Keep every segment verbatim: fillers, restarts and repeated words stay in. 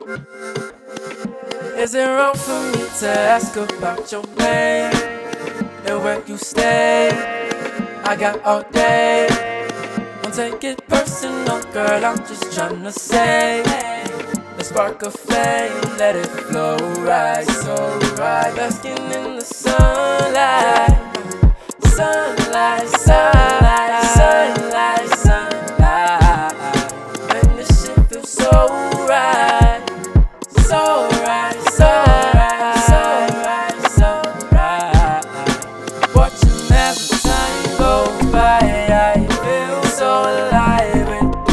Is it wrong for me to ask about your name and where you stay? I got all day. Don't take it personal, girl, I'm just tryna say, let's spark a flame, let it flow right, so right. Basking in the sunlight, sunlight, sunlight, sunlight, sunlight. And this shit feels so right, so right, so right, so right, so right. Watching as the time goes by, I feel so alive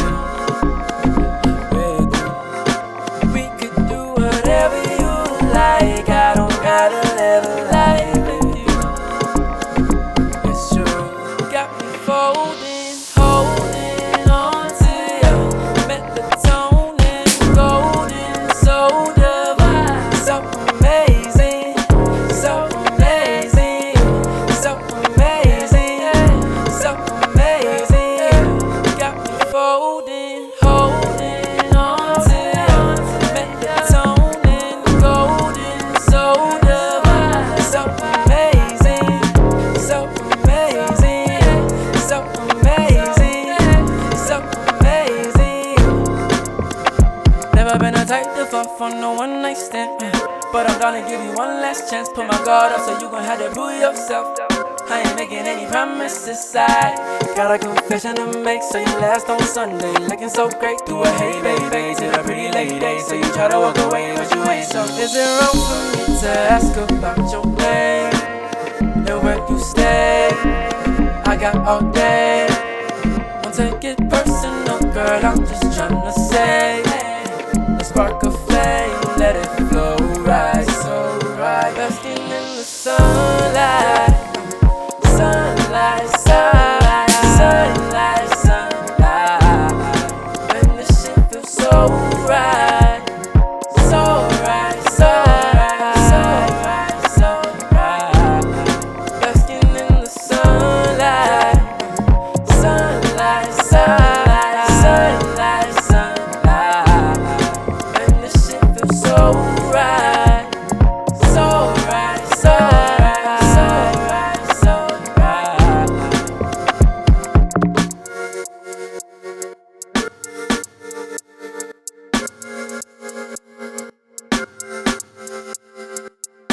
with you. We could do whatever you like, I don't gotta live a life with you. It's true, got me folding, holding on to you. Melatonin, golden, so divine, so amazing, so amazing, so amazing, so amazing. Got me folding, holding on to you. Melatonin, golden, so divine, so amazing, so amazing, so amazing, so amazing. Never been a type to fall for no one night stand, uh, but I'm gonna give you one last chance. Put my guard up, so you gon' have to prove yourself. I ain't making any promises, I got a confession to make. So you last on Sunday, looking so great. Do a hey baby to the pretty lady. So you try to walk away, but you ain't. So is it wrong for me to ask about your name and where you stay? I got all day. Don't take it personal, girl, I'm just tryna say, let's spark a